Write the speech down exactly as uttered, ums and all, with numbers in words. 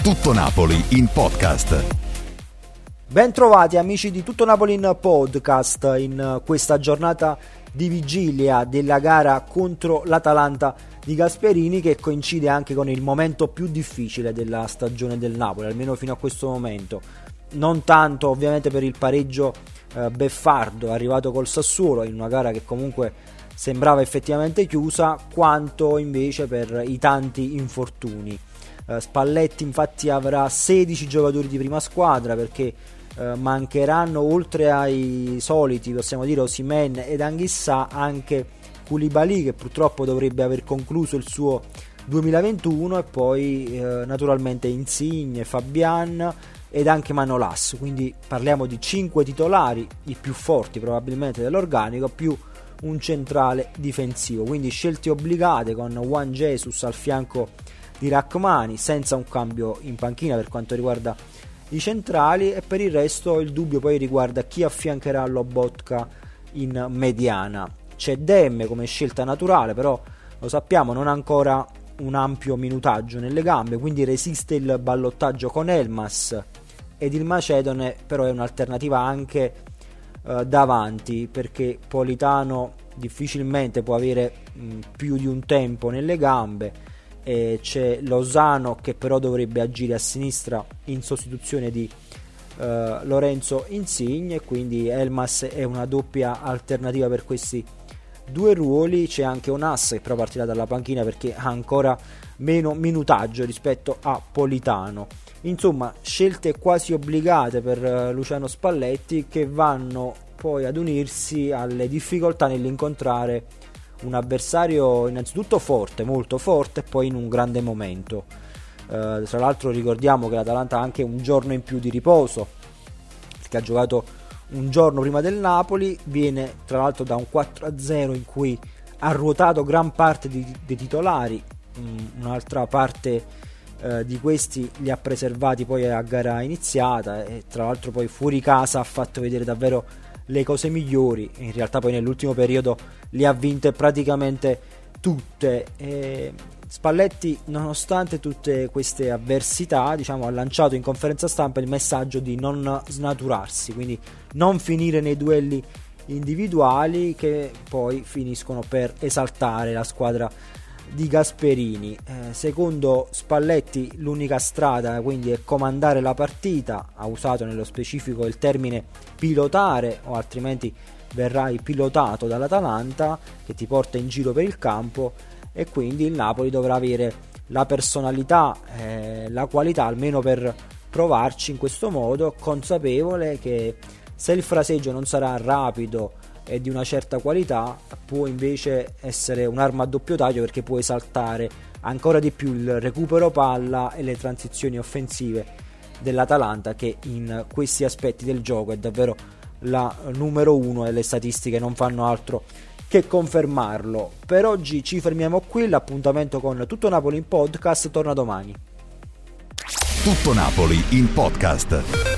Tutto Napoli in podcast. Ben trovati amici di Tutto Napoli in podcast in questa giornata di vigilia della gara contro l'Atalanta di Gasperini, che coincide anche con il momento più difficile della stagione del Napoli, almeno fino a questo momento. Non tanto ovviamente per il pareggio eh, beffardo arrivato col Sassuolo in una gara che comunque sembrava effettivamente chiusa, quanto invece per i tanti infortuni. eh, Spalletti infatti avrà sedici giocatori di prima squadra, perché eh, mancheranno, oltre ai soliti, possiamo dire, Osimhen ed Anghissà, anche Koulibaly, che purtroppo dovrebbe aver concluso il suo duemilaventuno, e poi eh, naturalmente Insigne, Fabian ed anche Manolas. Quindi parliamo di cinque titolari, i più forti probabilmente dell'organico, più un centrale difensivo. Quindi scelte obbligate, con Juan Jesus al fianco di Rachmani, senza un cambio in panchina per quanto riguarda i centrali, e per il resto il dubbio poi riguarda chi affiancherà Lobotka in mediana. C'è Demme come scelta naturale, però lo sappiamo non ha ancora un ampio minutaggio nelle gambe, quindi resiste il ballottaggio con Elmas, ed il Macedone però è un'alternativa anche eh, davanti, perché Politano difficilmente può avere mh, più di un tempo nelle gambe, e c'è Lozano che però dovrebbe agire a sinistra in sostituzione di eh, Lorenzo Insigne, quindi Elmas è una doppia alternativa per questi due ruoli. C'è anche Onas che però partirà dalla panchina perché ha ancora meno minutaggio rispetto a Politano. Insomma, scelte quasi obbligate per uh, Luciano Spalletti, che vanno poi ad unirsi alle difficoltà nell'incontrare un avversario innanzitutto forte, molto forte, e poi in un grande momento. Uh, tra l'altro ricordiamo che l'Atalanta ha anche un giorno in più di riposo, perché ha giocato un giorno prima del Napoli, viene tra l'altro da un quattro a zero in cui ha ruotato gran parte di, dei titolari, um, un'altra parte uh, di questi li ha preservati poi a gara iniziata, e tra l'altro poi fuori casa ha fatto vedere davvero le cose migliori. In realtà poi nell'ultimo periodo le ha vinte praticamente tutte. E Spalletti, nonostante tutte queste avversità, diciamo, ha lanciato in conferenza stampa il messaggio di non snaturarsi, quindi non finire nei duelli individuali che poi finiscono per esaltare la squadra di Gasperini. Eh, secondo Spalletti l'unica strada quindi è comandare la partita, ha usato nello specifico il termine pilotare, o altrimenti verrai pilotato dall'Atalanta che ti porta in giro per il campo, e quindi il Napoli dovrà avere la personalità, eh, la qualità almeno per provarci in questo modo, consapevole che se il fraseggio non sarà rapido e di una certa qualità, può invece essere un'arma a doppio taglio, perché può esaltare ancora di più il recupero palla e le transizioni offensive dell'Atalanta, che in questi aspetti del gioco è davvero la numero uno, e le statistiche non fanno altro che confermarlo. Per oggi ci fermiamo qui, l'appuntamento con Tutto Napoli in podcast torna domani. Tutto Napoli in podcast.